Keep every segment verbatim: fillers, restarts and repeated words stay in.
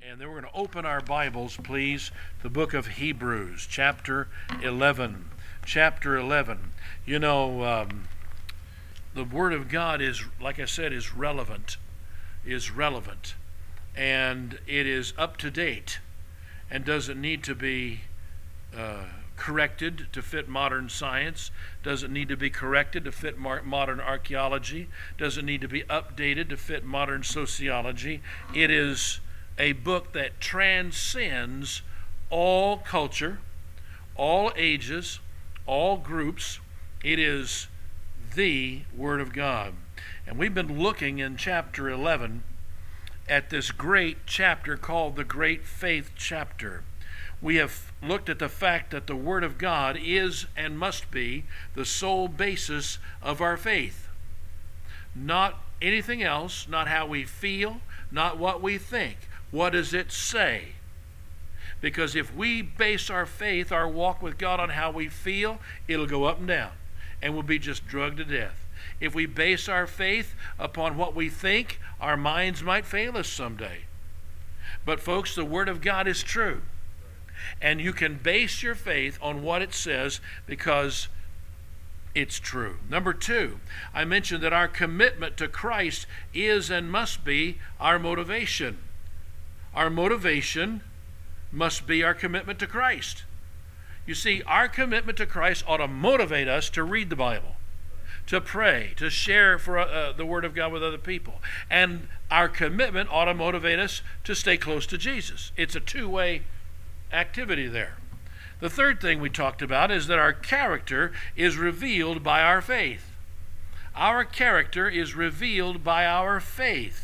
And then we're going to open our Bibles, please, the book of Hebrews, chapter eleven. Chapter eleven. You know, um, the Word of God is, like I said, is relevant, is relevant, and it is up to date, and doesn't need to be uh, corrected to fit modern science, doesn't need to be corrected to fit mar- modern archaeology, doesn't need to be updated to fit modern sociology. It is a book that transcends all culture, all ages, all groups. It is the Word of God. And we've been looking in chapter eleven at this great chapter called the Great Faith Chapter. We have looked at the fact that the Word of God is and must be the sole basis of our faith. Not anything else, not how we feel, not what we think. What does it say? Because if we base our faith, our walk with God on how we feel, it'll go up and down, and we'll be just drugged to death. If we base our faith upon what we think, our minds might fail us someday. But folks, the Word of God is true. And you can base your faith on what it says because it's true. Number two, I mentioned that our commitment to Christ is and must be our motivation. Our motivation must be our commitment to Christ. You see, our commitment to Christ ought to motivate us to read the Bible, to pray, to share for uh, the Word of God with other people. And our commitment ought to motivate us to stay close to Jesus. It's a two-way activity there. The third thing we talked about is that our character is revealed by our faith. Our character is revealed by our faith.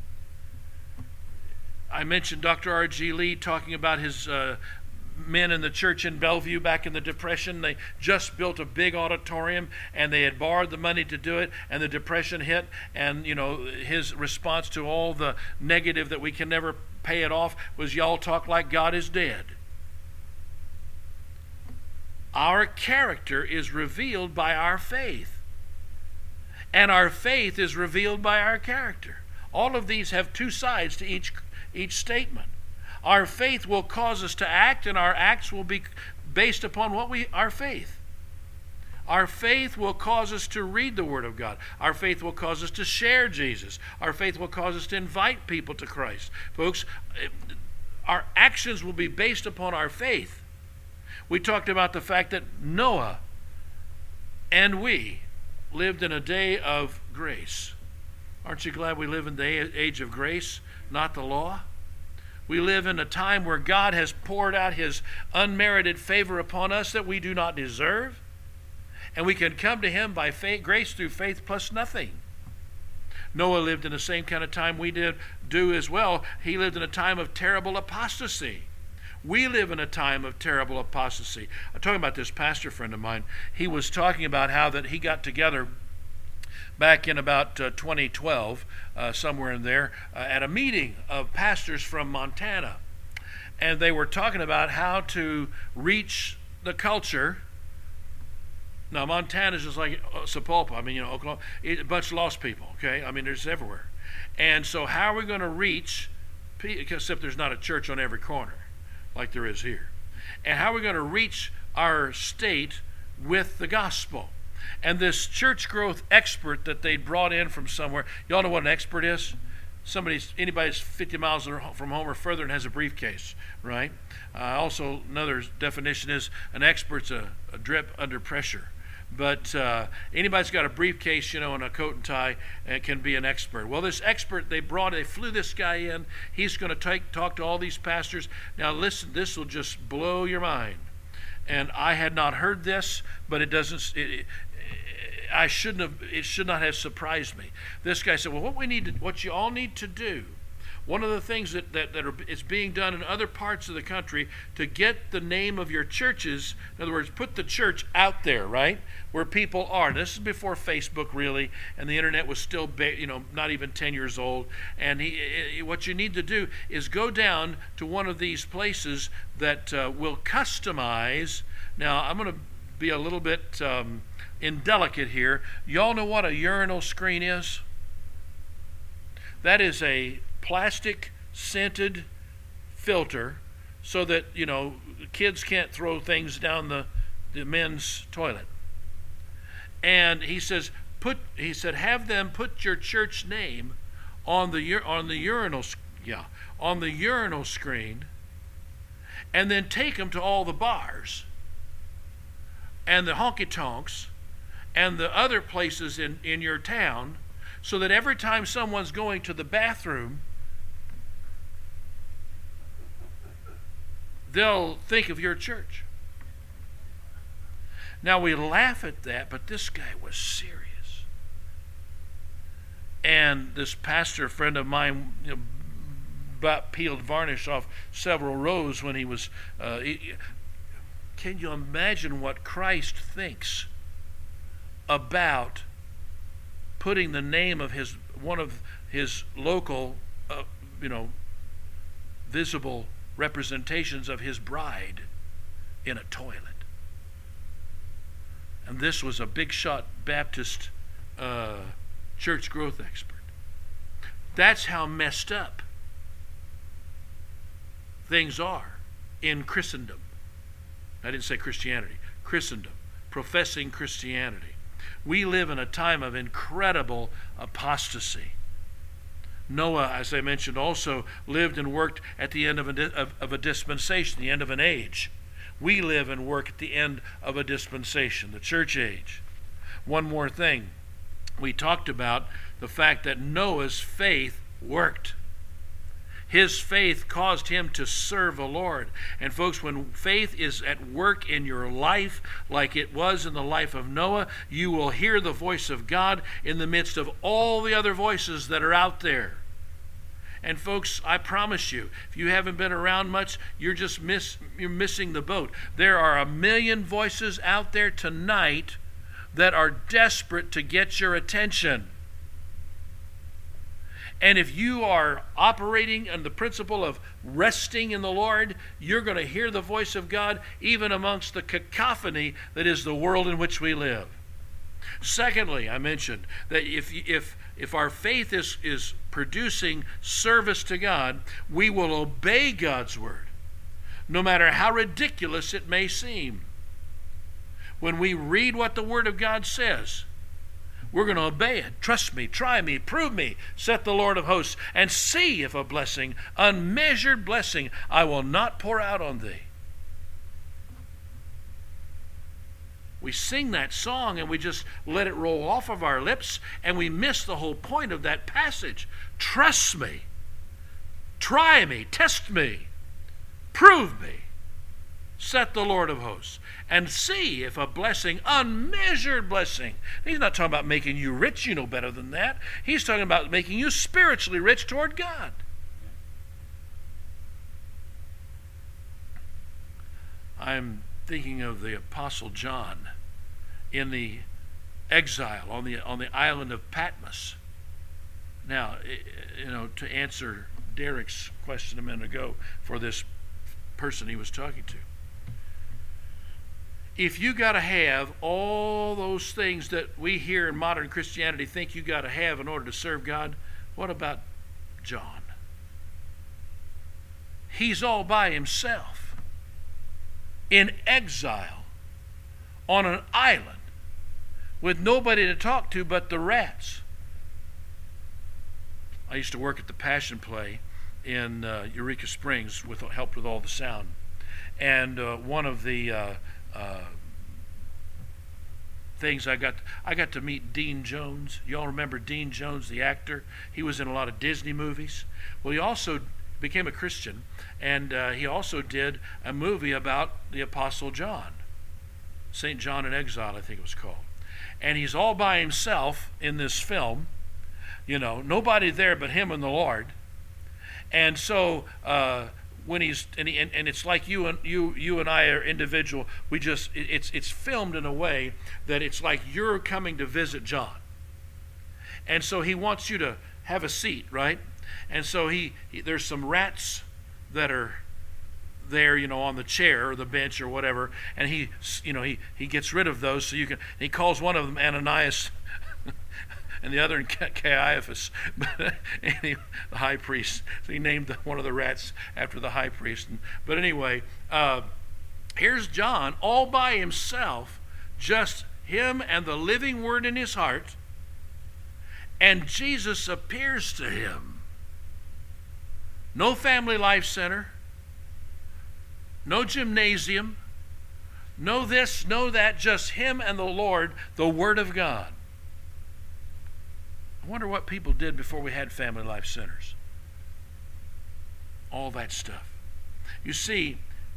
I mentioned Doctor R G Lee talking about his uh, men in the church in Bellevue back in the Depression. They just built a big auditorium, and they had borrowed the money to do it, and the Depression hit, and you know his response to all the negative that we can never pay it off was, y'all talk like God is dead. Our character is revealed by our faith, and our faith is revealed by our character. All of these have two sides to each each statement. Our faith will cause us to act, and our acts will be based upon what we our faith. Our faith will cause us to read the Word of God. Our faith will cause us to share Jesus. Our faith will cause us to invite people to Christ. Folks, our actions will be based upon our faith. We talked about the fact that Noah and we lived in a day of grace. Aren't you glad we live in the age of grace, not the law? We live in a time where God has poured out His unmerited favor upon us that we do not deserve. And we can come to Him by faith, grace through faith plus nothing. Noah lived in the same kind of time we did do as well. He lived in a time of terrible apostasy. We live in a time of terrible apostasy. I'm talking about this pastor friend of mine. He was talking about how that he got together back in about uh, twenty twelve, uh, somewhere in there, uh, at a meeting of pastors from Montana. And they were talking about how to reach the culture. Now, Montana's just like uh, Sapulpa. I mean, you know, Oklahoma, it, a bunch of lost people, okay? I mean, there's everywhere. And so how are we going to reach, except there's not a church on every corner like there is here. And how are we going to reach our state with the gospel? And this church growth expert that they brought in from somewhere, y'all know what an expert is? Somebody's, anybody's fifty miles from home or further and has a briefcase, right? Uh, also, another definition is an expert's a, a drip under pressure. But uh, anybody's got a briefcase, you know, and a coat and tie, and can be an expert. Well, this expert, they brought, they flew this guy in. He's going to take talk to all these pastors. Now, listen, this will just blow your mind. And I had not heard this, but it doesn't. It, it, I shouldn't have. It should not have surprised me. This guy said, "Well, what we need to, what you all need to do." One of the things that, that, that are, is being done in other parts of the country to get the name of your churches, in other words, put the church out there, right, where people are. And this is before Facebook, really, and the internet was still, you know, not even ten years old. And he, he, what you need to do is go down to one of these places that uh, will customize. Now, I'm going to be a little bit um, indelicate here. Y'all know what a urinal screen is? That is a plastic scented filter so that, you know, kids can't throw things down the, the men's toilet. And he says, put he said, have them put your church name on the on the urinal yeah on the urinal screen, and then take them to all the bars and the honky tonks and the other places in, in your town, so that every time someone's going to the bathroom, they'll think of your church. Now we laugh at that, but this guy was serious. And this pastor friend of mine, you know, but peeled varnish off several rows when he was. Uh, he, can you imagine what Christ thinks about putting the name of his one of his local, uh, you know, visible representations of his bride in a toilet? And this was a big shot Baptist uh, church growth expert. That's how messed up things are in Christendom. I didn't say Christianity. Christendom. Professing Christianity. We live in a time of incredible apostasy. Noah, as I mentioned, also lived and worked at the end of a, of, of a dispensation, the end of an age. We live and work at the end of a dispensation, the church age. One more thing. We talked about the fact that Noah's faith worked. His faith caused him to serve the Lord. And folks, when faith is at work in your life, like it was in the life of Noah, you will hear the voice of God in the midst of all the other voices that are out there. And folks, I promise you, if you haven't been around much, you're just miss you're missing the boat. There are a million voices out there tonight that are desperate to get your attention. And if you are operating on the principle of resting in the Lord, you're going to hear the voice of God even amongst the cacophony that is the world in which we live. Secondly, I mentioned that if if if our faith is, is producing service to God, we will obey God's word, no matter how ridiculous it may seem. When we read what the word of God says, we're going to obey it. Trust me, try me, prove me, saith the Lord of hosts, and see if a blessing, unmeasured blessing, I will not pour out on thee. We sing that song and we just let it roll off of our lips, and we miss the whole point of that passage. Trust me, try me, test me, prove me, saith the Lord of hosts, and see if a blessing, unmeasured blessing. He's not talking about making you rich, you know better than that. He's talking about making you spiritually rich toward God. I'm thinking of the Apostle John in the exile on the on the island of Patmos. Now, you know, to answer Derek's question a minute ago for this person he was talking to, if you got to have all those things that we here in modern Christianity think you got to have in order to serve God, what about John? He's all by himself, in exile, on an island, with nobody to talk to but the rats. I used to work at the Passion Play in uh, Eureka Springs, with helped with all the sound. And uh, one of the uh, uh, things I got, I got to meet Dean Jones. You all remember Dean Jones, the actor? He was in a lot of Disney movies. Well, he also became a Christian, and uh, he also did a movie about the Apostle John, Saint John in Exile, I think it was called. And he's all by himself in this film, you know, nobody there but him and the Lord. And so uh, when he's and, he, and and it's like you and you you and I are individual. We just it, it's it's filmed in a way that it's like you're coming to visit John, and so he wants you to have a seat, right? And so he, he there's some rats that are there, you know, on the chair or the bench or whatever, and he, you know, he he gets rid of those so you can. He calls one of them Ananias, and the other in Caiaphas, but anyway, the high priest. So he named the, one of the rats after the high priest. And, but anyway, uh, here's John all by himself, just him and the living word in his heart, and Jesus appears to him. No Family Life Center, no gymnasium, no this, no that, just him and the Lord, the Word of God. I wonder what people did before we had Family Life Centers. All that stuff. You see,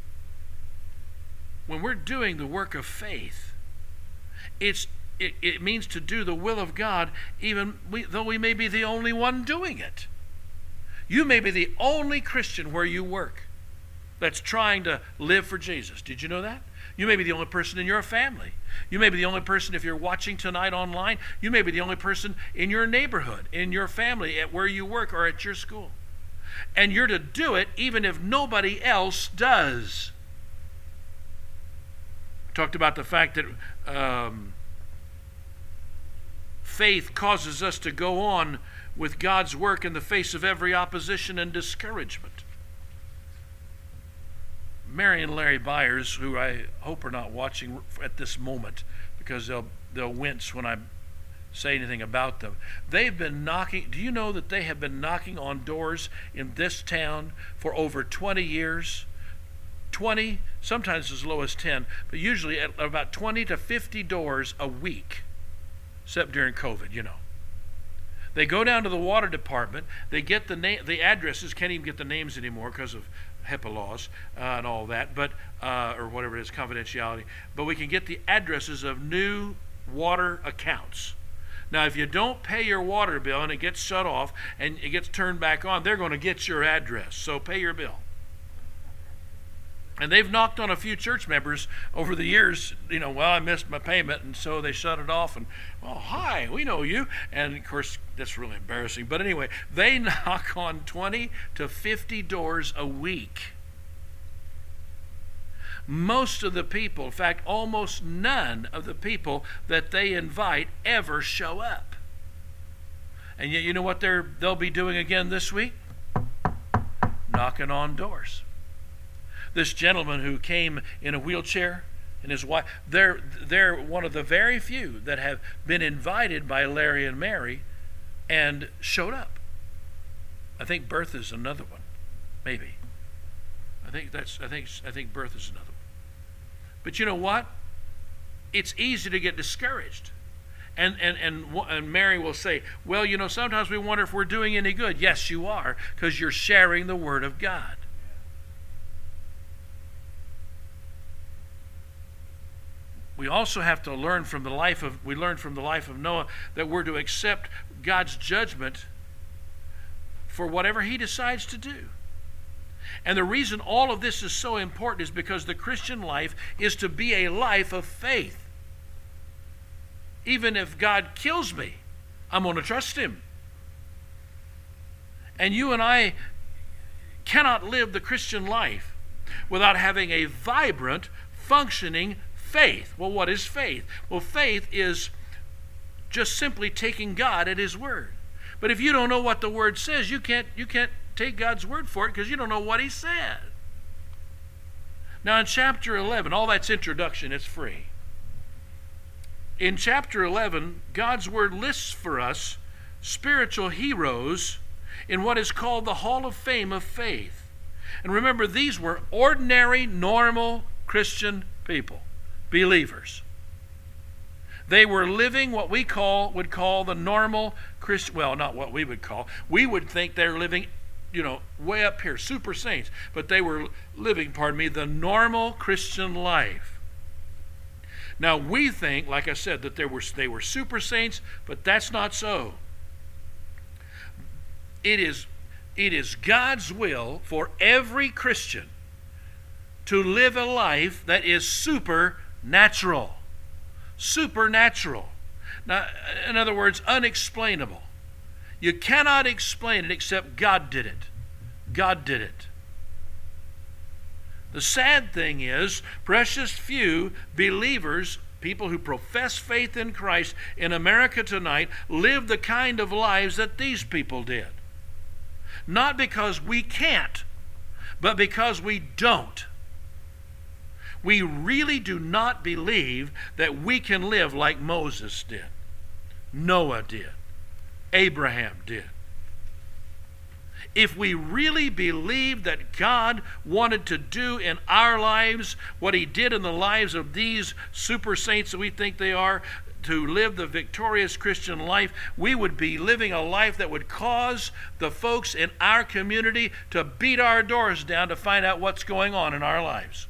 when we're doing the work of faith, it's it, it means to do the will of God, even we, though we may be the only one doing it. You may be the only Christian where you work that's trying to live for Jesus. Did you know that? You may be the only person in your family. You may be the only person, if you're watching tonight online, you may be the only person in your neighborhood, in your family, at where you work or at your school. And you're to do it even if nobody else does. We talked about the fact that um, faith causes us to go on with God's work in the face of every opposition and discouragement. Mary and Larry Byers, who I hope are not watching at this moment because they'll they'll wince when I say anything about them. They've been knocking, do you know that they have been knocking on doors in this town for over twenty years? twenty, sometimes as low as ten, but usually at about twenty to fifty doors a week, except during COVID, you know. They go down to the water department, they get the na- the addresses, can't even get the names anymore because of HIPAA laws uh, and all that, but uh, or whatever it is, confidentiality. But we can get the addresses of new water accounts. Now, if you don't pay your water bill and it gets shut off and it gets turned back on, they're going to get your address. So pay your bill. And they've knocked on a few church members over the years, you know, well, I missed my payment, and so they shut it off. And, well, hi, we know you. And, of course, that's really embarrassing. But anyway, they knock on twenty to fifty doors a week. Most of the people, in fact, almost none of the people that they invite ever show up. And yet, you know what they're, they'll be doing again this week? Knocking on doors. This gentleman who came in a wheelchair and his wife, they're, they're one of the very few that have been invited by Larry and Mary and showed up. I think Bertha's another one, maybe. I think that's. I think. I think Bertha's another one. But you know what? It's easy to get discouraged, and and and and Mary will say, "Well, you know, sometimes we wonder if we're doing any good." Yes, you are, because you're sharing the Word of God. We also have to learn from the life of, we learned from the life of Noah that we're to accept God's judgment for whatever he decides to do. And the reason all of this is so important is because the Christian life is to be a life of faith. Even if God kills me, I'm going to trust him. And you and I cannot live the Christian life without having a vibrant, functioning faith. Well, what is faith? Well, faith is just simply taking God at his word. But if you don't know what the word says, you can't you can't take God's word for it because you don't know what he said. Now in chapter eleven, all that's introduction, it's free. In chapter eleven, God's word lists for us spiritual heroes in what is called the Hall of Fame of Faith. And remember, these were ordinary, normal Christian people. Believers. They were living what we call would call the normal Christian, well, not what we would call. We would think they're living, you know, way up here, super saints, but they were living, pardon me, the normal Christian life. Now, we think, like I said, that there were they were super saints, but that's not so. It is it is God's will for every Christian to live a life that is super Natural. Supernatural. Now, in other words, unexplainable. You cannot explain it except God did it. God did it. The sad thing is, precious few believers people who profess faith in Christ in America tonight live the kind of lives that these people did. Not because we can't, but because we don't. We really do not believe that we can live like Moses did, Noah did, Abraham did. If we really believed that God wanted to do in our lives what he did in the lives of these super saints that we think they are, to live the victorious Christian life, we would be living a life that would cause the folks in our community to beat our doors down to find out what's going on in our lives.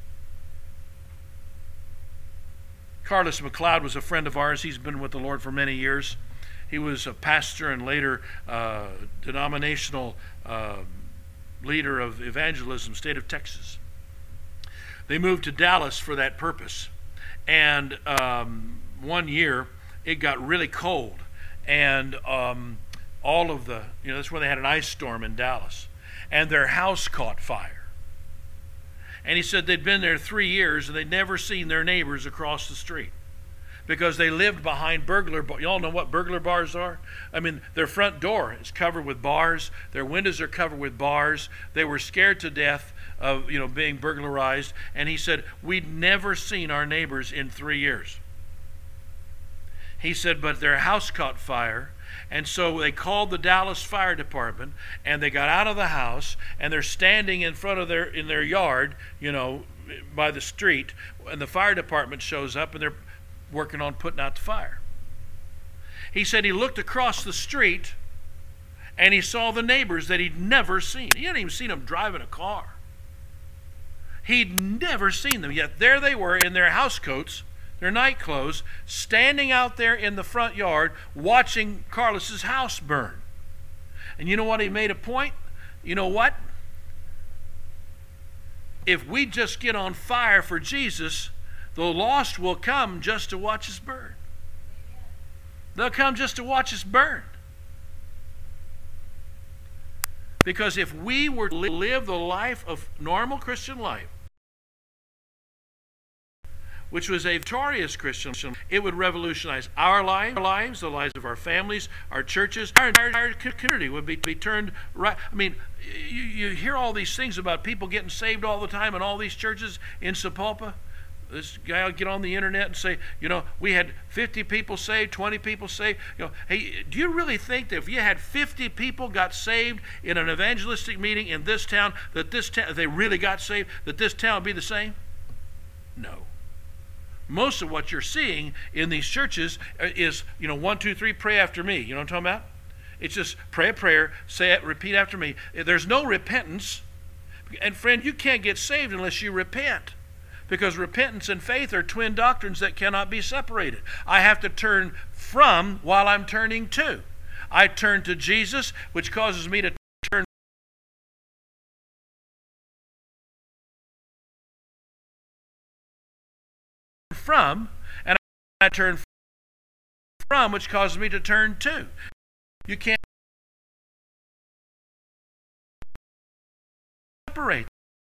Carlos McLeod was a friend of ours. He's been with the Lord for many years. He was a pastor and later uh, denominational uh, leader of evangelism, state of Texas. They moved to Dallas for that purpose. And um, one year, it got really cold. And um, all of the, you know, that's when they had an ice storm in Dallas. And their house caught fire. And he said they'd been there three years and they'd never seen their neighbors across the street, because they lived behind burglar bars. You all know what burglar bars are? I mean, their front door is covered with bars. Their windows are covered with bars. They were scared to death of, you know, being burglarized. And he said, we'd never seen our neighbors in three years. He said, but their house caught fire. And so they called the Dallas Fire Department, and they got out of the house, and they're standing in front of their, in their yard, you know, by the street. And the fire department shows up, and they're working on putting out the fire. He said he looked across the street and he saw the neighbors that he'd never seen. He hadn't even seen them driving a car. He'd never seen them, yet there they were in their house coats, their night clothes, standing out there in the front yard watching Carlos's house burn. And you know what? He made a point. You know what? If we just get on fire for Jesus, the lost will come just to watch us burn. They'll come just to watch us burn. Because if we were to live the life of normal Christian life, which was a victorious Christian, it would revolutionize our lives, the lives of our families, our churches, our entire community would be, be turned right. I mean, you, you hear all these things about people getting saved all the time in all these churches in Sapulpa. This guy will get on the internet and say, you know, we had fifty people saved, twenty people saved. You know, hey, do you really think that if you had fifty people got saved in an evangelistic meeting in this town, that this town, if they really got saved, that this town would be the same? No. Most of what you're seeing in these churches is, you know, one, two, three, pray after me. You know what I'm talking about? It's just pray a prayer, say it, repeat after me. There's no repentance. And friend, you can't get saved unless you repent. Because repentance and faith are twin doctrines that cannot be separated. I have to turn from while I'm turning to. I turn to Jesus, which causes me to turn from, and I turn from, which causes me to turn to. You can't separate.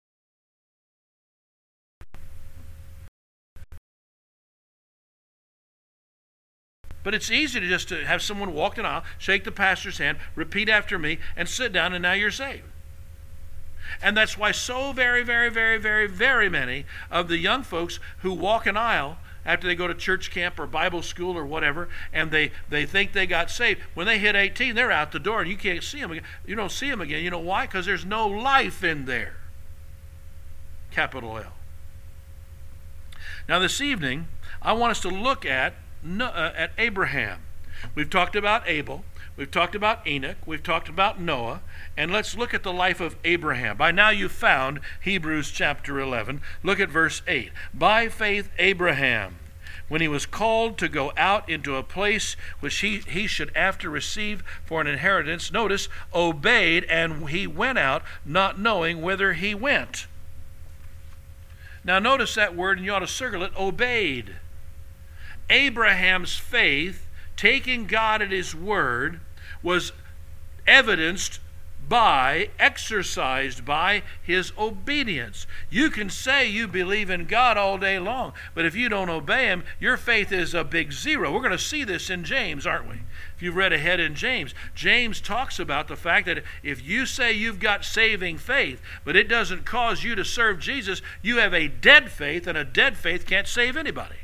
But it's easy to just to have someone walk an aisle, shake the pastor's hand, repeat after me, and sit down, and now you're saved. And that's why so very, very, very, very, very many of the young folks who walk an aisle after they go to church camp or Bible school or whatever, and they, they think they got saved, when they hit eighteen, they're out the door, and you can't see them again. You don't see them again. You know why? Because there's no life in there. Capital L. Now this evening, I want us to look at No, uh, at Abraham. We've talked about Abel. We've talked about Enoch. We've talked about Noah. And let's look at the life of Abraham. By now you've found Hebrews chapter eleven. Look at verse eight. By faith Abraham, when he was called to go out into a place which he, he should after receive for an inheritance, notice, obeyed, and he went out, not knowing whither he went. Now notice that word, and you ought to circle it, obeyed. Abraham's faith, taking God at his word, was evidenced by, exercised by his obedience. You can say you believe in God all day long, but if you don't obey him, your faith is a big zero. We're going to see this in James, aren't we? If you've read ahead in James, James talks about the fact that if you say you've got saving faith, but it doesn't cause you to serve Jesus, you have a dead faith, and a dead faith can't save anybody.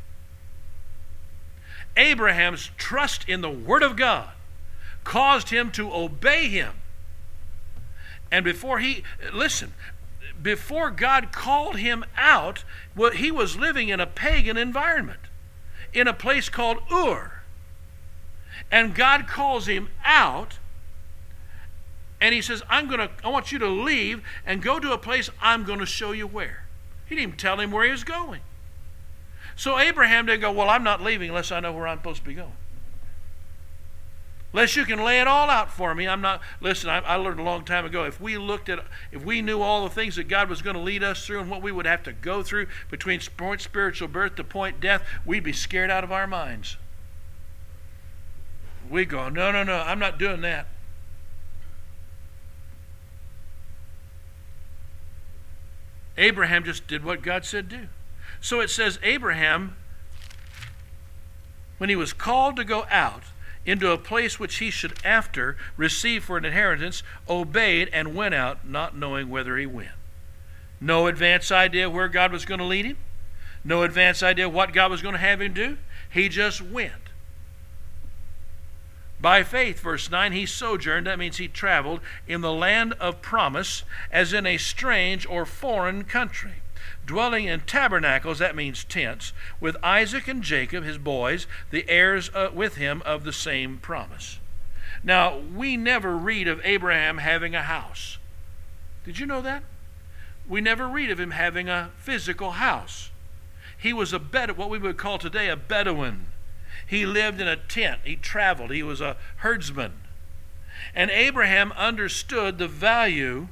Abraham's trust in the Word of God caused him to obey him. And before he, listen, before God called him out, well, he was living in a pagan environment, in a place called Ur. And God calls him out, and he says, I'm going to, I want you to leave and go to a place I'm going to show you where. He didn't even tell him where he was going. So Abraham didn't go, well, I'm not leaving unless I know where I'm supposed to be going. Unless you can lay it all out for me, I'm not. Listen, I, I learned a long time ago, if we looked at, if we knew all the things that God was going to lead us through and what we would have to go through between point spiritual birth to point death, we'd be scared out of our minds. We go, no, no, no, I'm not doing that. Abraham just did what God said do. So it says Abraham, when he was called to go out into a place which he should after receive for an inheritance, obeyed and went out, not knowing whither he went. No advance idea where God was going to lead him. No advance idea what God was going to have him do. He just went. By faith, verse nine, he sojourned, that means he traveled, in the land of promise, as in a strange or foreign country, dwelling in tabernacles, that means tents, with Isaac and Jacob, his boys, the heirs uh, with him of the same promise. Now, we never read of Abraham having a house. Did you know that? We never read of him having a physical house. He was a Bed- what we would call today a Bedouin. He lived in a tent. He traveled. He was a herdsman. And Abraham understood the value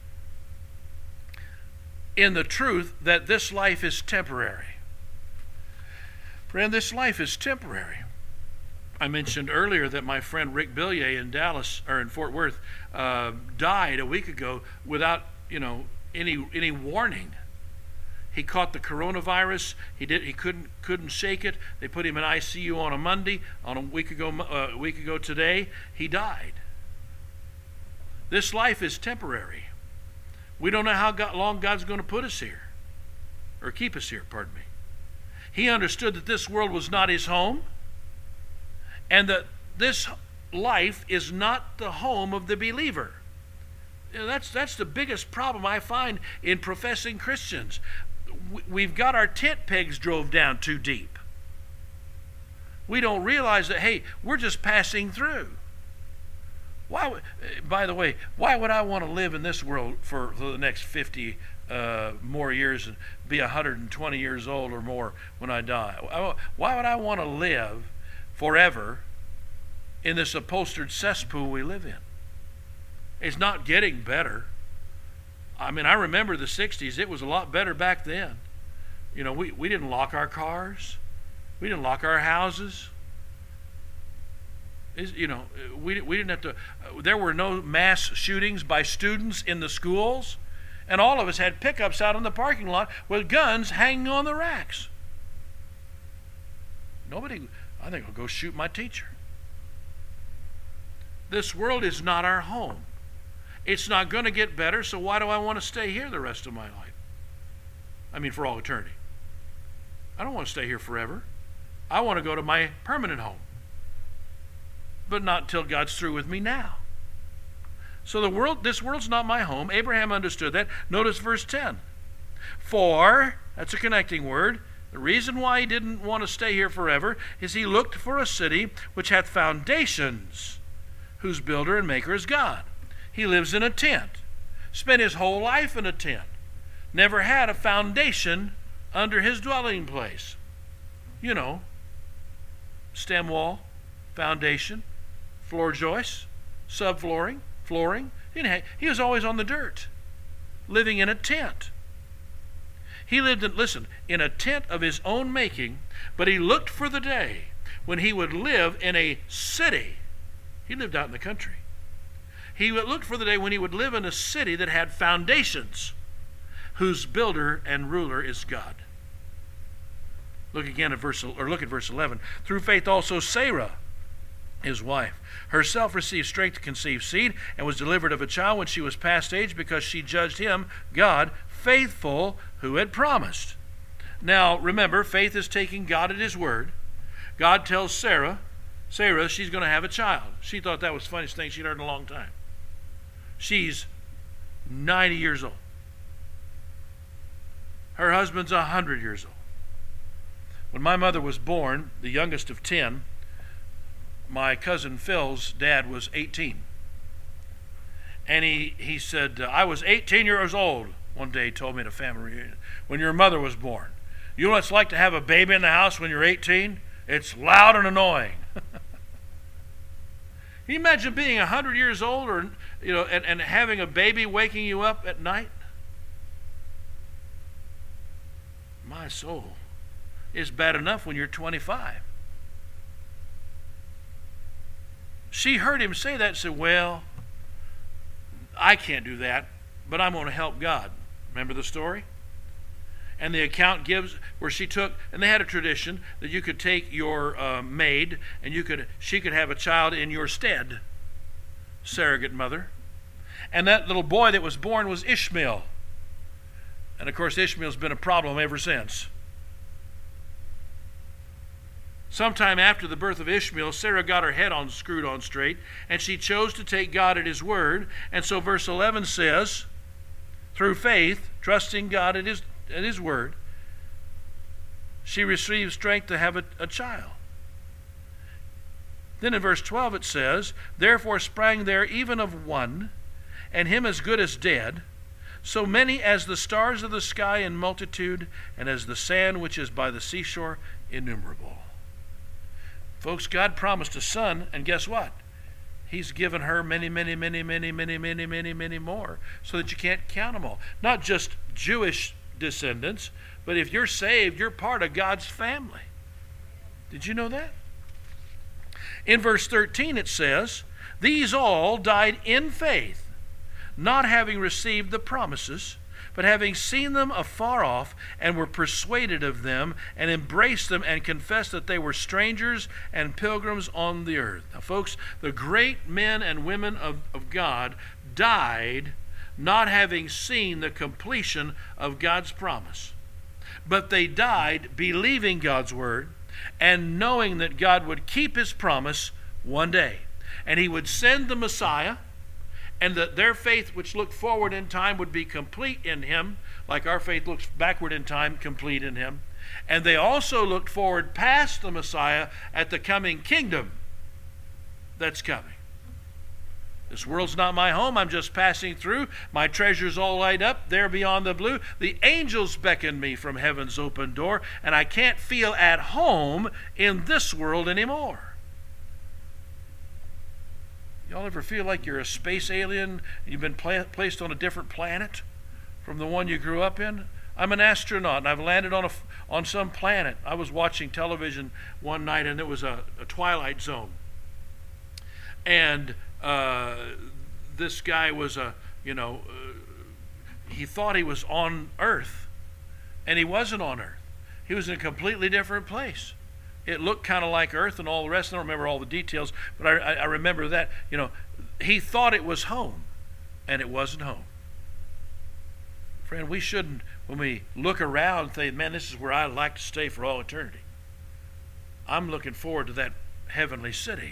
in the truth that this life is temporary. Friend, this life is temporary. I mentioned earlier that my friend Rick Billier in Dallas, or in Fort Worth, uh, died a week ago without, you know, any any warning. He caught the coronavirus. He did. He couldn't couldn't shake it. They put him in I C U on a Monday. On a week ago, uh, a week ago today, he died. This life is temporary. We don't know how God, long God's going to put us here, or keep us here. Pardon me. He understood that this world was not his home, and that this life is not the home of the believer. You know, that's that's the biggest problem I find in professing Christians. We've got our tent pegs drove down too deep. We don't realize that, hey, we're just passing through. Why? By the way, why would I want to live in this world for, for the next fifty uh, more years and be one hundred twenty years old or more when I die? Why would I want to live forever in this upholstered cesspool we live in? It's not getting better. I mean, I remember the sixties. It was a lot better back then. You know, we, we didn't lock our cars. We didn't lock our houses. It's, you know, we, we didn't have to, uh, there were no mass shootings by students in the schools. And all of us had pickups out in the parking lot with guns hanging on the racks. Nobody, I think I'll go shoot my teacher. This world is not our home. It's not going to get better, so why do I want to stay here the rest of my life? I mean, for all eternity. I don't want to stay here forever. I want to go to my permanent home. But not until God's through with me now. So the world, this world's not my home. Abraham understood that. Notice verse ten. For, that's a connecting word, the reason why he didn't want to stay here forever is he looked for a city which hath foundations, whose builder and maker is God. He lives in a tent, spent his whole life in a tent, never had a foundation under his dwelling place. You know, stem wall, foundation, floor joists, subflooring, flooring. He was always on the dirt, living in a tent. He lived in, listen, in a tent of his own making, but he looked for the day when he would live in a city. He lived out in the country. He looked for the day when he would live in a city that had foundations, whose builder and ruler is God. Look again at verse, or look at verse eleven. Through faith also Sarah, his wife, herself received strength to conceive seed, and was delivered of a child when she was past age, because she judged him, God, faithful, who had promised. Now, remember, faith is taking God at his word. God tells Sarah, Sarah, she's going to have a child. She thought that was the funniest thing she'd heard in a long time. She's ninety years old. Her husband's one hundred years old. When my mother was born, the youngest of ten, my cousin Phil's dad was eighteen. And he, he said, I was eighteen years old, one day he told me at a family reunion, when your mother was born. You know what it's like to have a baby in the house when you're eighteen? It's loud and annoying. Can you imagine being one hundred years old, or you know, and, and having a baby waking you up at night? My soul. It's bad enough when you're twenty-five. She heard him say that and said, well, I can't do that, but I'm going to help God. Remember the story? And the account gives where she took, and they had a tradition that you could take your uh, maid, and you could, she could have a child in your stead, surrogate mother. And that little boy that was born was Ishmael. And of course, Ishmael's been a problem ever since. Sometime after the birth of Ishmael, Sarah got her head on screwed on straight, and she chose to take God at his word. And so verse eleven says, through faith, trusting God at his at his word, she received strength to have a, a child. Then in verse twelve it says, therefore sprang there even of one, and him as good as dead, so many as the stars of the sky in multitude, and as the sand which is by the seashore innumerable. Folks, God promised a son, and guess what? He's given her many, many, many, many, many, many, many, many more, so that you can't count them all. Not just Jewish descendants, but if you're saved, you're part of God's family. Did you know that? In verse thirteen it says, these all died in faith, not having received the promises, but having seen them afar off, and were persuaded of them, and embraced them, and confessed that they were strangers and pilgrims on the earth. Now folks, the great men and women of, of God died not having seen the completion of God's promise. But they died believing God's word and knowing that God would keep his promise one day. And he would send the Messiah, and that their faith, which looked forward in time, would be complete in him, like our faith looks backward in time, complete in him. And they also looked forward past the Messiah at the coming kingdom that's coming. This world's not my home. I'm just passing through. My treasure's all laid up there beyond the blue. The angels beckon me from heaven's open door, and I can't feel at home in this world anymore. Y'all ever feel like you're a space alien and you've been pla- placed on a different planet from the one you grew up in? I'm an astronaut, and I've landed on a on some planet. I was watching television one night, and it was a, a twilight zone. And uh, this guy was a, you know, uh, he thought he was on Earth, and he wasn't on Earth. He was in a completely different place. It looked kind of like Earth and all the rest. I don't remember all the details, but I, I remember that, you know, he thought it was home, and it wasn't home. Friend, we shouldn't, when we look around and think, man, this is where I'd like to stay for all eternity. I'm looking forward to that heavenly city.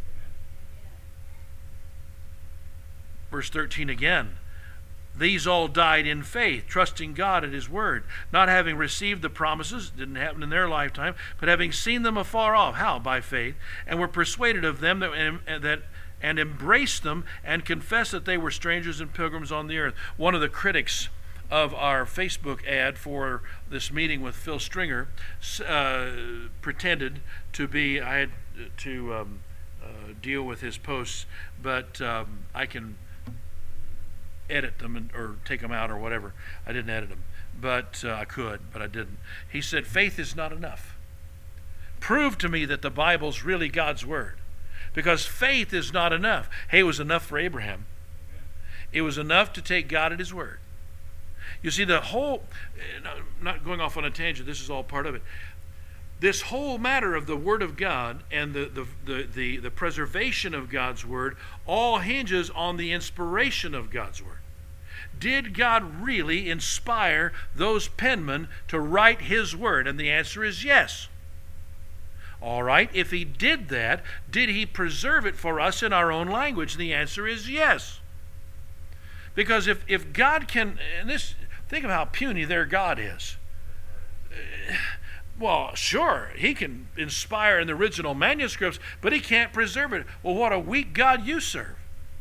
Verse thirteen again. These all died in faith, trusting God at his word, not having received the promises, didn't happen in their lifetime, but having seen them afar off. How? By faith. And were persuaded of them that, and, that, and embraced them, and confessed that they were strangers and pilgrims on the earth. One of the critics of our Facebook ad for this meeting with Phil Stringer uh, pretended to be, I had to um, uh, deal with his posts, but um, I can edit them and, or take them out or whatever. I didn't edit them, but uh, I could, but I didn't. He said, faith is not enough. Prove to me that the Bible's really God's word, because faith is not enough. Hey, it was enough for Abraham. It was enough to take God at his word. You see, the whole, not going off on a tangent, this is all part of it. This whole matter of the Word of God and the, the, the, the, the preservation of God's Word all hinges on the inspiration of God's Word. Did God really inspire those penmen to write His Word? And the answer is yes. All right, if He did that, did He preserve it for us in our own language? The answer is yes. Because if, if God can, and this, think of how puny their God is. Well, sure, He can inspire in the original manuscripts, but He can't preserve it. Well, what a weak God you serve.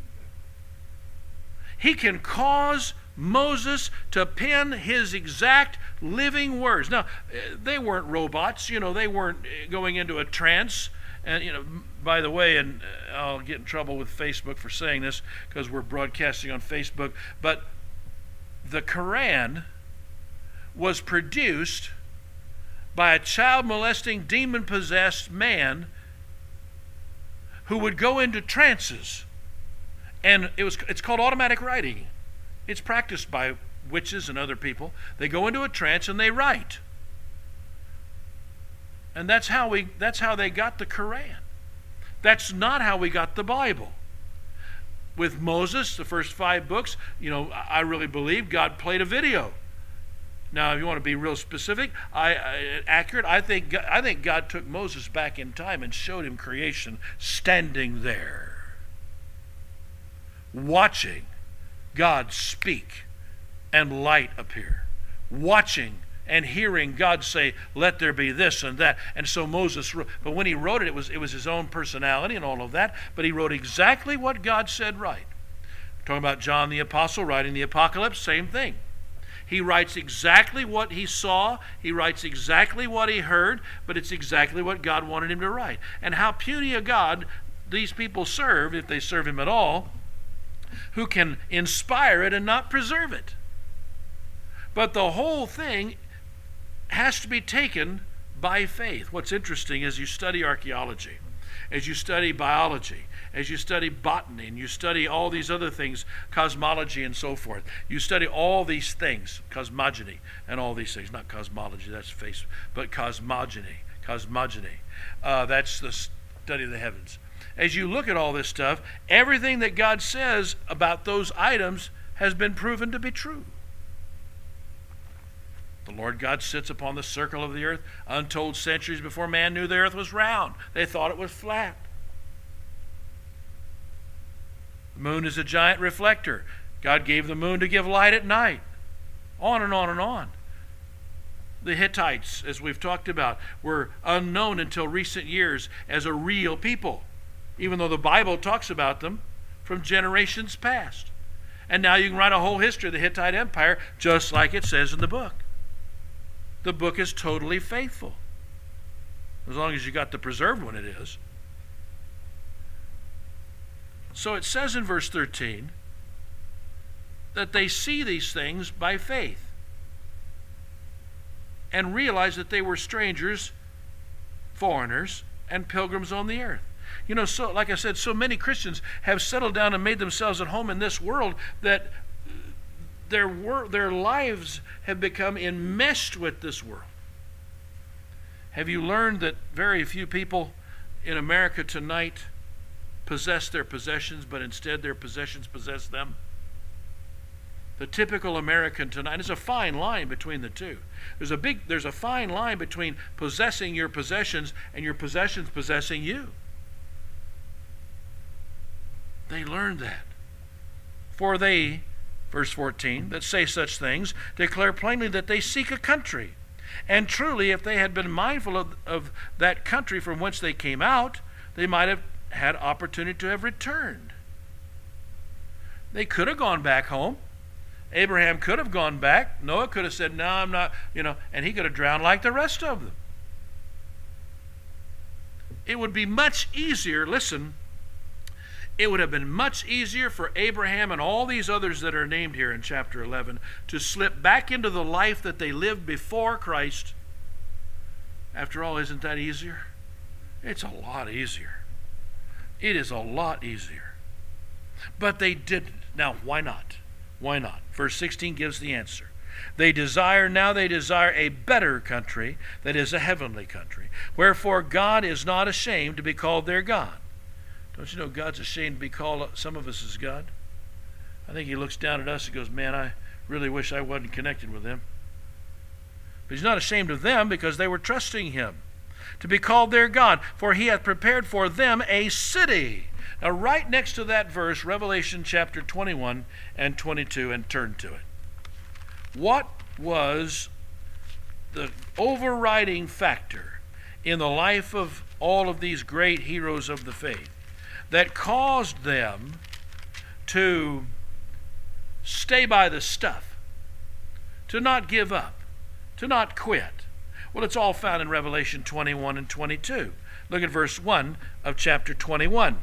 He can cause Moses to pen his exact living words. Now, they weren't robots, you know, they weren't going into a trance. And, you know, by the way, and I'll get in trouble with Facebook for saying this because we're broadcasting on Facebook, but the Quran was produced by a child molesting, demon possessed man who would go into trances. And it was it's called automatic writing. It's practiced by witches and other people. They go into a trance and they write. And that's how we that's how they got the Quran. That's not how we got the Bible. With Moses, the first five books, you know, I really believe God played a video. Now, if you want to be real specific, I, I accurate, I think I think God took Moses back in time and showed him creation standing there, watching God speak and light appear, watching and hearing God say, "Let there be this and that." And so Moses wrote, but when he wrote it, it was it was his own personality and all of that. But he wrote exactly what God said. Right. We're talking about John the Apostle writing the Apocalypse. Same thing. He writes exactly what he saw. He writes exactly what he heard, but it's exactly what God wanted him to write. And how puny a God these people serve, if they serve him at all, who can inspire it and not preserve it. But the whole thing has to be taken by faith. What's interesting is you study archaeology, as you study biology, as you study botany, and you study all these other things, cosmology and so forth. You study all these things, cosmogony and all these things. Not cosmology, that's face, but cosmogony. Cosmogony. Uh, that's the study of the heavens. As you look at all this stuff, everything that God says about those items has been proven to be true. The Lord God sits upon the circle of the earth, untold centuries before man knew the earth was round. They thought it was flat. The moon is a giant reflector. God gave the moon to give light at night. On and on and on. The Hittites, as we've talked about, were unknown until recent years as a real people, even though the Bible talks about them from generations past. And now you can write a whole history of the Hittite Empire just like it says in the book. The book is totally faithful, as long as you got the preserved one, it is. So it says in verse thirteen that they see these things by faith and realize that they were strangers, foreigners, and pilgrims on the earth. You know, so like I said, so many Christians have settled down and made themselves at home in this world that their wor- their lives have become enmeshed with this world. Have you learned that very few people in America tonight possess their possessions, but instead their possessions possess them? The typical American tonight, there's a fine line between the two. There's a big, there's a fine line between possessing your possessions and your possessions possessing you. They learned that. For they, verse fourteen, that say such things, declare plainly that they seek a country. And truly, if they had been mindful of, of that country from whence they came out, they might have had opportunity to have returned. They could have gone back home. Abraham could have gone back. Noah could have said, no, I'm not, you know, and he could have drowned like the rest of them. It would be much easier, listen, it would have been much easier for Abraham and all these others that are named here in chapter eleven to slip back into the life that they lived before Christ. After all, isn't that easier? It's a lot easier. It is a lot easier. But they didn't. Now, why not? Why not? Verse sixteen gives the answer. They desire, now they desire a better country, that is a heavenly country. Wherefore God is not ashamed to be called their God. Don't you know God's ashamed to be called, some of us, as God? I think he looks down at us and goes, man, I really wish I wasn't connected with them. But he's not ashamed of them because they were trusting him to be called their God, for he hath prepared for them a city. Now, right next to that verse, Revelation chapter twenty-one and twenty-two, and turn to it. What was the overriding factor in the life of all of these great heroes of the faith that caused them to stay by the stuff, to not give up, to not quit? Well, it's all found in Revelation twenty-one and twenty-two. Look at verse one of chapter twenty-one.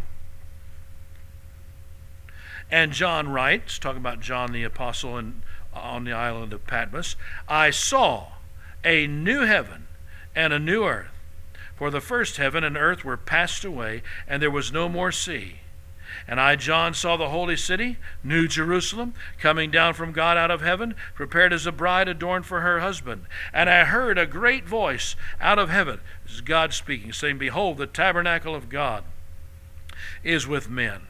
And John writes, talking about John the apostle in, on the island of Patmos, I saw a new heaven and a new earth, for the first heaven and earth were passed away, and there was no more sea. And I, John, saw the holy city, New Jerusalem, coming down from God out of heaven, prepared as a bride adorned for her husband. And I heard a great voice out of heaven, this is God speaking, saying, Behold, the tabernacle of God is with men,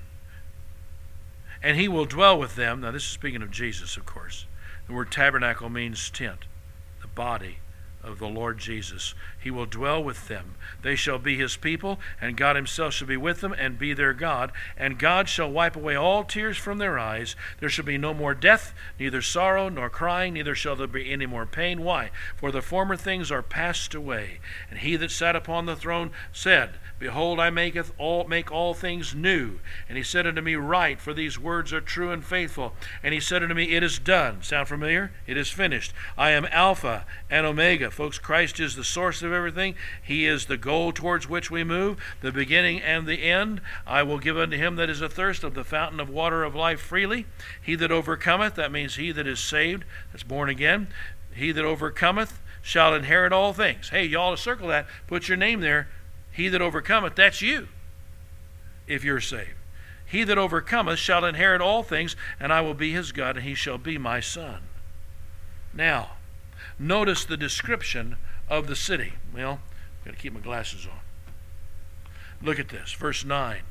and he will dwell with them. Now this is speaking of Jesus, of course. The word tabernacle means tent, the body of the Lord Jesus. He will dwell with them. They shall be his people, and God himself shall be with them and be their God. And God shall wipe away all tears from their eyes. There shall be no more death, neither sorrow nor crying, neither shall there be any more pain. Why? For the former things are passed away. And he that sat upon the throne said, Behold, I maketh all, make all things new. And he said unto me, Write, for these words are true and faithful. And he said unto me, It is done. Sound familiar? It is finished. I am Alpha and Omega. Folks, Christ is the source of everything. He is the goal towards which we move, the beginning and the end. I will give unto him that is athirst of the fountain of water of life freely. He that overcometh, that means he that is saved, that's born again. He that overcometh shall inherit all things. Hey, y'all circle that. Put your name there. He that overcometh, that's you, if you're saved. He that overcometh shall inherit all things, and I will be his God, and he shall be my son. Now, notice the description of the city. Well, I've got to keep my glasses on. Look at this, verse nine.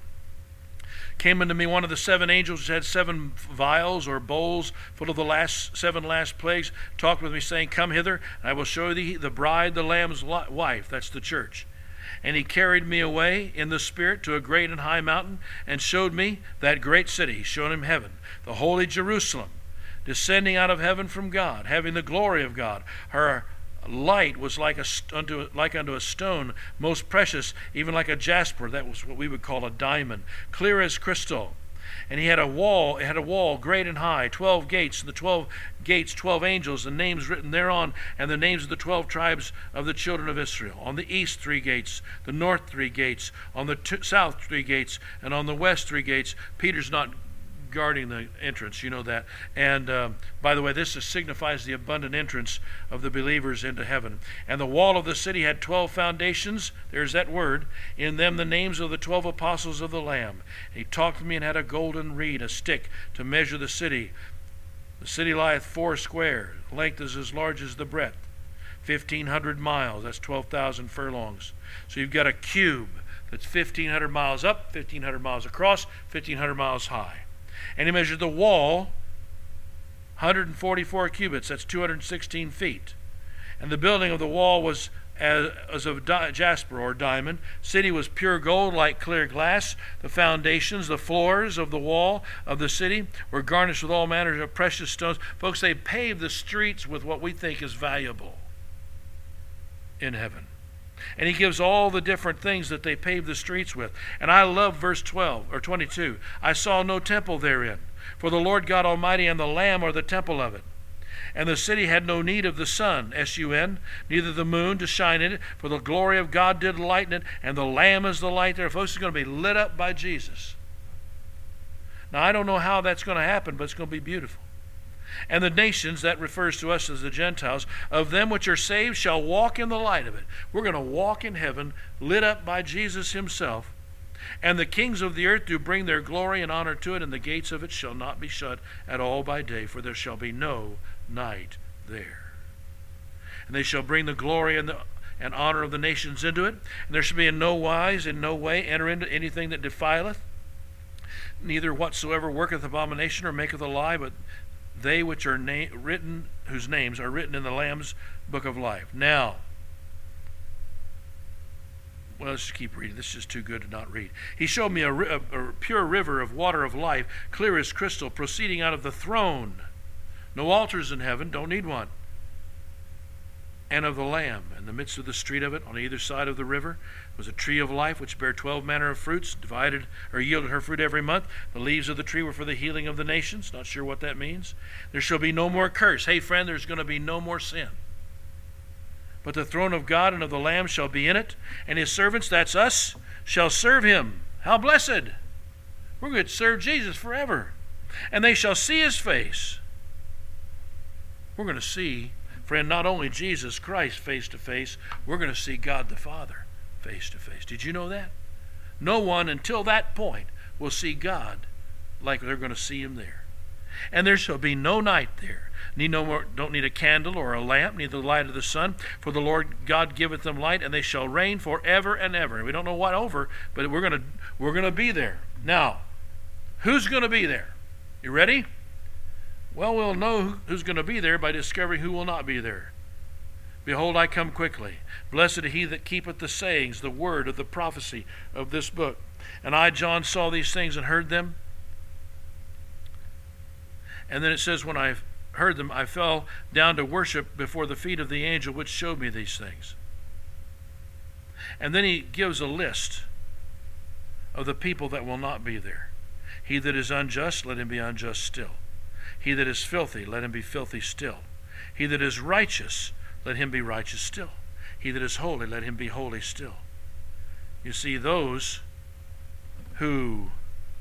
Came unto me one of the seven angels who had seven vials or bowls full of the last seven last plagues, talked with me, saying, Come hither, and I will show thee the bride, the Lamb's wife. That's the church. And he carried me away in the Spirit to a great and high mountain, and showed me that great city. He showed him heaven, the holy Jerusalem, descending out of heaven from God, having the glory of God. Her light was like a unto like unto a stone most precious, even like a jasper. That was what we would call a diamond, clear as crystal. And he had a wall, it had a wall great and high, twelve gates, and the twelve gates, twelve angels, and names written thereon, and the names of the twelve tribes of the children of Israel. On the east three gates, the north three gates, on the t- south three gates, and on the west three gates. Peter's not guarding the entrance, you know that. And uh, by the way, this is, signifies the abundant entrance of the believers into heaven. And the wall of the city had twelve foundations. There's that word. In them the names of the twelve apostles of the Lamb. And he talked to me and had a golden reed, a stick, to measure the city. The city lieth four square. Length is as large as the breadth. Fifteen hundred miles. That's twelve thousand furlongs. So you've got a cube that's fifteen hundred miles up, fifteen hundred miles across, fifteen hundred miles high. And he measured the wall, one hundred forty-four cubits, that's two hundred sixteen feet. And the building of the wall was as, as of di- jasper or diamond. City was pure gold like clear glass. The foundations, the floors of the wall of the city were garnished with all manner of precious stones. Folks, they paved the streets with what we think is valuable in heaven. And he gives all the different things that they paved the streets with. And I love verse twelve or twenty-two. I saw no temple therein, for the Lord God Almighty and the Lamb are the temple of it. And the city had no need of the sun, S U N, neither the moon to shine in it, for the glory of God did lighten it, and the Lamb is the light there. Folks, it's going to be lit up by Jesus. Now, I don't know how that's going to happen, but it's going to be beautiful. And the nations, that refers to us as the Gentiles, of them which are saved shall walk in the light of it. We're going to walk in heaven, lit up by Jesus himself. And the kings of the earth do bring their glory and honor to it, and the gates of it shall not be shut at all by day, for there shall be no night there. And they shall bring the glory and the and honor of the nations into it, and there shall be in no wise, in no way, enter into anything that defileth, neither whatsoever worketh abomination or maketh a lie, but they which are na- written, whose names are written in the Lamb's book of life. Now, well, let's just keep reading. This is just too good to not read. He showed me a, a, a pure river of water of life, clear as crystal, proceeding out of the throne. No altars in heaven, don't need one. And of the Lamb. In the midst of the street of it, on either side of the river, was a tree of life which bare twelve manner of fruits, divided or yielded her fruit every month. The leaves of the tree were for the healing of the nations. Not sure what that means. There shall be no more curse. Hey, friend, there's going to be no more sin. But the throne of God and of the Lamb shall be in it, and his servants, that's us, shall serve him. How blessed! We're going to serve Jesus forever. And they shall see his face. We're going to see, friend, not only Jesus Christ face to face, we're going to see God the Father face to face. Did you know that? No one until that point will see God like they're going to see him there. And there shall be no night there. Need no more, don't need a candle or a lamp, neither the light of the sun, for the Lord God giveth them light, and they shall reign forever and ever. And we don't know what over, but we're gonna we're gonna be there. Now, who's gonna be there? You ready? Well, we'll know who's gonna be there by discovering who will not be there. Behold, I come quickly. Blessed is he that keepeth the sayings, the word of the prophecy of this book. And I, John, saw these things and heard them. And then it says, when I heard them, I fell down to worship before the feet of the angel which showed me these things. And then he gives a list of the people that will not be there. He that is unjust, let him be unjust still. He that is filthy, let him be filthy still. He that is righteous, let him be righteous still. He that is holy, let him be holy still. You see, those who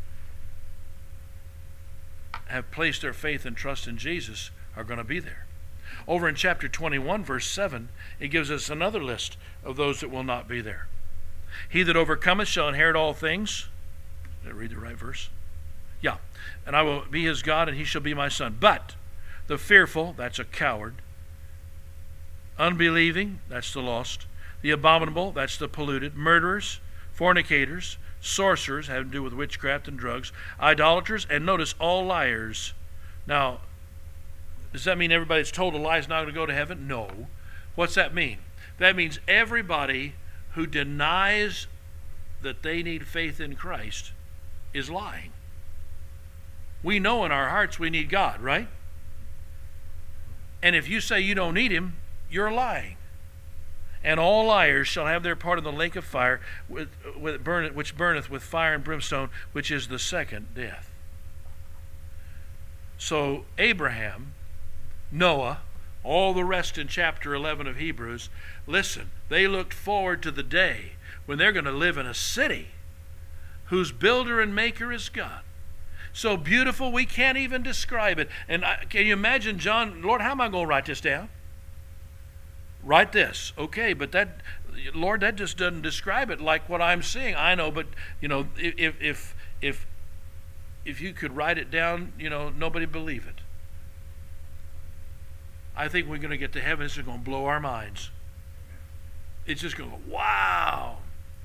have placed their faith and trust in Jesus are going to be there. Over in chapter twenty-one, verse seven, it gives us another list of those that will not be there. He that overcometh shall inherit all things. Did I read the right verse? Yeah. And I will be his God, and he shall be my son. But the fearful, that's a coward. Unbelieving, that's the lost. The abominable, that's the polluted. Murderers, fornicators, sorcerers, having to do with witchcraft and drugs, idolaters, and notice, all liars. Now, does that mean everybody that's told a lie is not going to go to heaven? No. What's that mean? That means everybody who denies that they need faith in Christ is lying. We know in our hearts we need God, right? And if you say you don't need him, you're lying. And all liars shall have their part in the lake of fire, with, with burn, which burneth with fire and brimstone, which is the second death. So Abraham, Noah, all the rest in chapter eleven of Hebrews, listen, they looked forward to the day when they're going to live in a city whose builder and maker is God. So beautiful we can't even describe it. And I, can you imagine, John, Lord, how am I going to write this down? Write this. Okay, but that, Lord, that just doesn't describe it like what I'm seeing. I know, but, you know, if if if if you could write it down, you know, nobody believe it. I think we're going to get to heaven, it's going to blow our minds. It's just going to go, wow.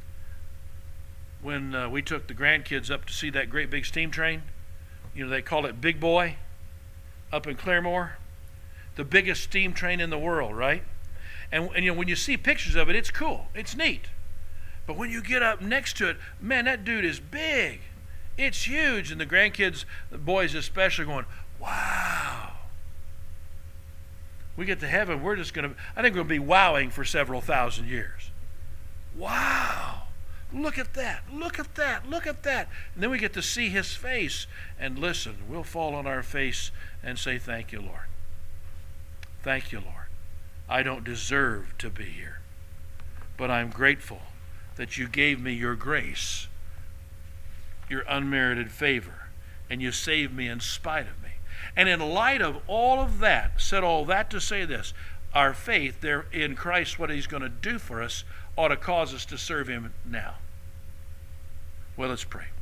When uh, we took the grandkids up to see that great big steam train, you know, they call it Big Boy up in Claremore. The biggest steam train in the world, right? And, and you know, when you see pictures of it, it's cool. It's neat. But when you get up next to it, man, that dude is big. It's huge. And the grandkids, the boys especially, going, wow. We get to heaven, we're just going to, I think we'll be wowing for several thousand years. Wow. Look at that. Look at that. Look at that. And then we get to see his face. And listen, we'll fall on our face and say, thank you, Lord. Thank you, Lord. I don't deserve to be here, but I'm grateful that you gave me your grace, your unmerited favor, and you saved me in spite of me. And in light of all of that, said all that to say this, our faith there in Christ, what he's going to do for us, ought to cause us to serve him now. Well, let's pray.